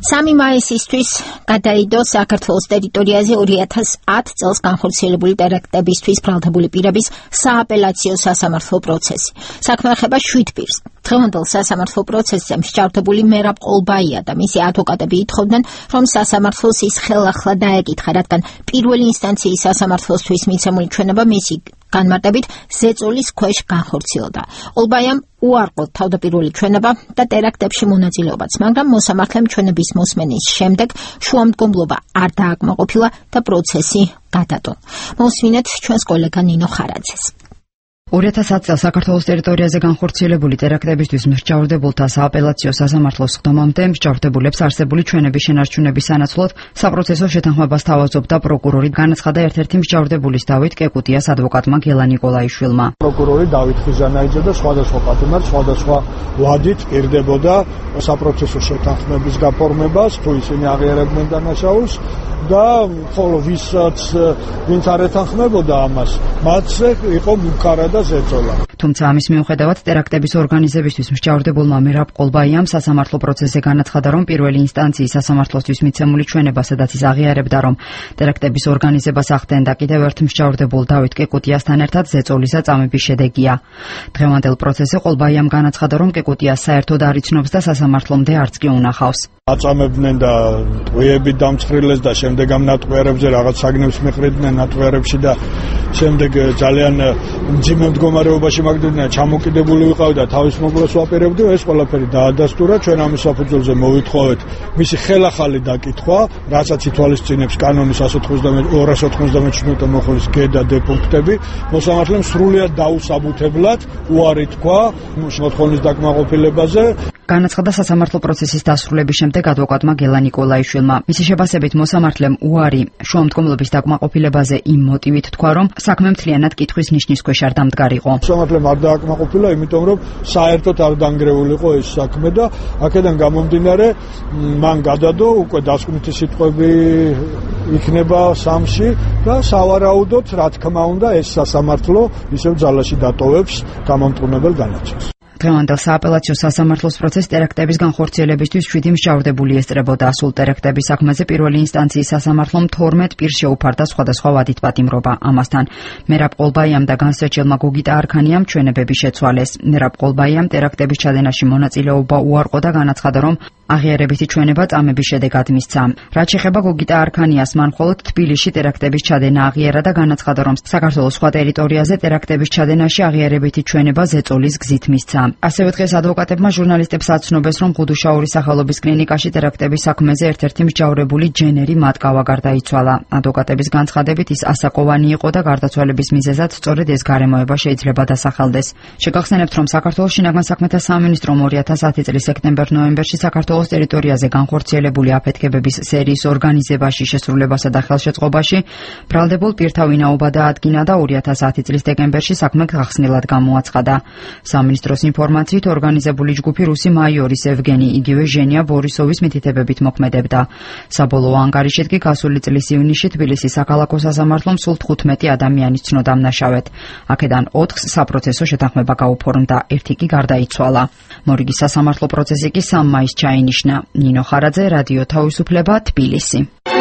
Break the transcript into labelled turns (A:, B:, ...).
A: 3 მაისისთვის გადაიდო საქართველოს ტერიტორიაზე 2010 წელს განხორციელებული ტერაქტებისთვის ბრალდებული პირების სააპელაციო სასამართლო პროცესი. საქმე ეხება 7 პირს. დღევანდელ სასამართლო პროცესზე მსჯავრდებული მერაბ ყოლბაია და მისი ადვოკატები ითხოვდნენ, რომ სასამართლოს ის ხელახლა დაეკითხა, რადგან პირველი ინსტანციის სასამართლოსთვის მიცემული ჩვენება მისი განმარტებით ზეწოლის ქვეშ განხორციელდა. ყოლბაიამ უარყო თავდაპირველი ჩვენება და ტერაქტებში მონაწილეობაც, მაგრამ მოსამართლემ ჩვენების მოსმენის შემდეგ შუამდგომლობა არ დააკმაყოფილა და პროცესი გადადო. მოსმინეთ ჩვენს კოლეგა ნინო ხარაძეს.
B: 2010 წელს საქართველოს ტერიტორიაზე განხორციელებული ტერაქტებისთვის მსჯავრდებულთა სააპელაციო სასამართლოს ხდომამდე მსჯავრდებულებს არსებული ჩვენების შენარჩუნების სანაცვლოდ საპროცესო შეთანხმებას თავაზობდა პროკურორი. განაცხადა ერთ-ერთი მსჯავრდებულის დავით კეკუტიას ადვოკატმა გელა ნიკოლაიშვილმა.
C: პროკურორი დავით ხიზანაიძე და სხვადასხვა პატიმარ სხვადასხვა ვადით პირდებოდა საპროცესო შეთანხმების გაფორმებას, თუ ისინი აღიარებდნენ დანაშაულს და ხოლო ვინც არ ეთანხმებოდა ამას, მათზე იყო მუქარა და ზეწოლა.
B: თუმცა ამის მიუხედავად ტერაქტების ორგანიზებისთვის მსჯავრდებულმა მერაბ ყოლბაიამ სასამართლო პროცესზე განაცხადა, რომ პირველი ინსტანციის სასამართლოსთვის მიცემული ჩვენება, სადაც ის აღიარებდა, რომ ტერაქტების ორგანიზებას ახდენდა კიდევ ერთ მსჯავრდებულ დავით კეკუტიასთან ერთად ზეწოლისა წამების შედეგია. დღევანდელ პროცესზე ყოლბაიამ განაცხადა, რომ კეკუტიას საერთოდ არ იცნობს და სასამართლომდე არც კი უნახავს.
C: აწამებდნენ და ტყვიებით დამცხრილეს და შემდეგ ამ ნატყვიარებზე რაღაც საგნებს მიყრიდნენ ნატყვიარებში და შემდეგ ძალიან მძიმე მდგომარეობაში მაგდენა ჩამოკიდებული ვიყავდა თავის მოგლას ვაპირებდი. ეს ყველაფერი დაადასტურა. ჩვენ ამის საფუძველზე მოვითხოვეთ მისი ხელახალი დაკითხვა, რასაც ითვალისწინებს კანონის 297 მოხლის გ და დ პუნქტები. მოსამართლემ სრულიად დაუსაბუთებლად უარი თქვა მოთხოვნის დაკმაყოფილებაზე.
B: განაცხადა სასამართლო პროცესის დასრულების შემდეგ ადვოკატმა გელა ნიკოლაიშვილმა. მისი შეფასებით მოსამართლემ უარი შუამდგომლობის დაკმაყოფილებაზე იმ მოტივით თქვა, რომ საქმე მთლიანად კითხვის ნიშნის ქვეშ არ დამდგარიყო.
C: მოსამართლემ არ დააკმაყოფილა, იმიტომ რომ საერთოდ არ დანგრეულიყო ეს საქმე და აქედან გამომდინარე მან გადადო უკვე დასკვნითი სიტყვები იქნება სამში და სავარაუდოდ რა თქმა უნდა ეს სასამართლო ისევ ძალაში დატოვებს გამომტყუნებელ განაჩენს.
B: დღევანდელ სააპელაციო სასამართლოს პროცესს ტერაქტების განხორციელებისთვის 7 მსჯავრდებული ესწრებოდა. სულ ტერაქტების საქმეზე პირველი ინსტანციის სასამართლომ 12 პირს შეუფარდა სხვადასხვა ვადით პატიმრობა. ამასთან მერაბ ყოლბაიამ და განსაჩელმა გოგიტა არქანიამ ჩვენებები შეცვალეს. მერაბ ყოლბაიამ ტერაქტების ჩადენაში მონაწილეობა უარყო და განაცხადა, რომ აღიარებითი ჩვენება წამების შედეგად მისცა. რაც შეეხება გოგიტა არქანიას, მან მხოლოდ თბილისში ტერაქტების ჩადენა აღიარა და განაცხადა, რომ საქართველოს სხვა ტერიტორიაზე ტერაქტების ჩადენაში აღიარებითი ჩვენება ზეწოლის გზით მისცა. ასევე დღეს ადვოკატებმა ჟურნალისტებს აცნობეს, რომ ღუდუშაურის სახელობის კლინიკაში ტერაქტების საქმეზე ერთ-ერთი მსჯავრებული ჯენერი მატკავა გარდაიცვალა. ადვოკატების განცხადებით ის ასაკოვანი იყო და გარდაცვალების მიზეზად სწორედ ეს გარემოება შეიძლება დასახელდეს. შეგახსენებთ, რომ საქართველოს შინაგან საქმეთა სამინისტრომ 2010 წლის სექტემბერ-ნოემბერში საქართველოს ტერიტორიაზე განხორციელებული აფეთქებების სერიის ორგანიზებაში, შესრულებასა და ხელშეწყობაში ბრალდებულ პირთა ვინაობა დაადგინა და 2010 წლის დეკემბერში საქმე გახსნილად გამოაცხადა. სამინისტროს ინფორმაციით ორგანიზებული ჯგუფი რუსი მაიორის ევგენი იგივე ჟენია ბორისოვის მითითებებით მოქმედებდა. საბოლოო ანგარიშით კი გასული წლის ივნისში თბილისის საქალაქო სასამართლომ სულ 15 ადამიანის ცნო დამნაშავედ. აქედან 4-ს საპროცესო შეთანხმება გაუფორმდა, ერთი კი გარდაიცვალა. მორიგის სასამართლო პროცესი კი 3 მაისს ჩაინიშნა. ნინო ხარაძე, რადიო თავისუფლება, თბილისი.